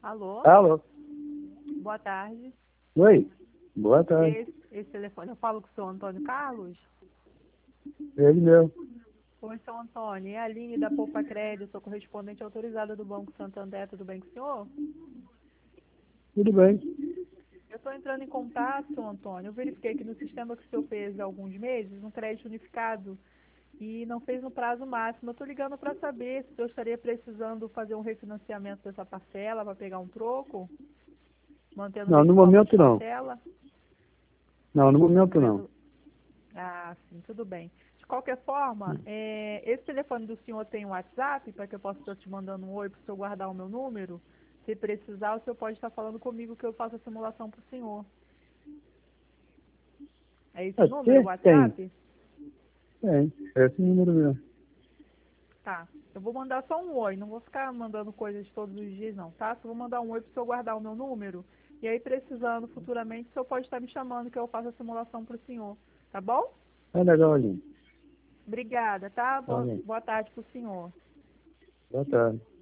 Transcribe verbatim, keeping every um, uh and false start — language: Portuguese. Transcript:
Alô? Alô? Boa tarde. Oi? Boa tarde. Esse, esse telefone, eu falo com o senhor Antônio Carlos? Ele mesmo. Oi, senhor Antônio. É a Aline da Poupa Crédito, sou correspondente autorizada do Banco Santander. Tudo bem com o senhor? Tudo bem. Eu estou entrando em contato, senhor Antônio. Eu verifiquei que no sistema que o senhor fez há alguns meses, um crédito unificado, e não fez no prazo máximo. Eu estou ligando para saber se o senhor estaria precisando fazer um refinanciamento dessa parcela para pegar um troco, mantendo o Não, no mesmo valor de momento não. parcela. Não, no Não momento não. querendo... Ah, sim, tudo bem. De qualquer forma, é, esse telefone do senhor tem um WhatsApp, para que eu possa estar te mandando um oi para o senhor guardar o meu número? Se precisar, o senhor pode estar falando comigo que eu faço a simulação para o senhor. É esse É, número, o ter, tem. WhatsApp? Tem. É esse número mesmo. Tá. Eu vou mandar só um oi, não vou ficar mandando coisas todos os dias não, tá? Só vou mandar um oi para o senhor guardar o meu número. E aí, precisando futuramente, o senhor pode estar me chamando que eu faço a simulação para o senhor. Tá bom? É legal, Aline. Obrigada, tá? Tá Boa, bem. boa tarde para o senhor. Boa tarde.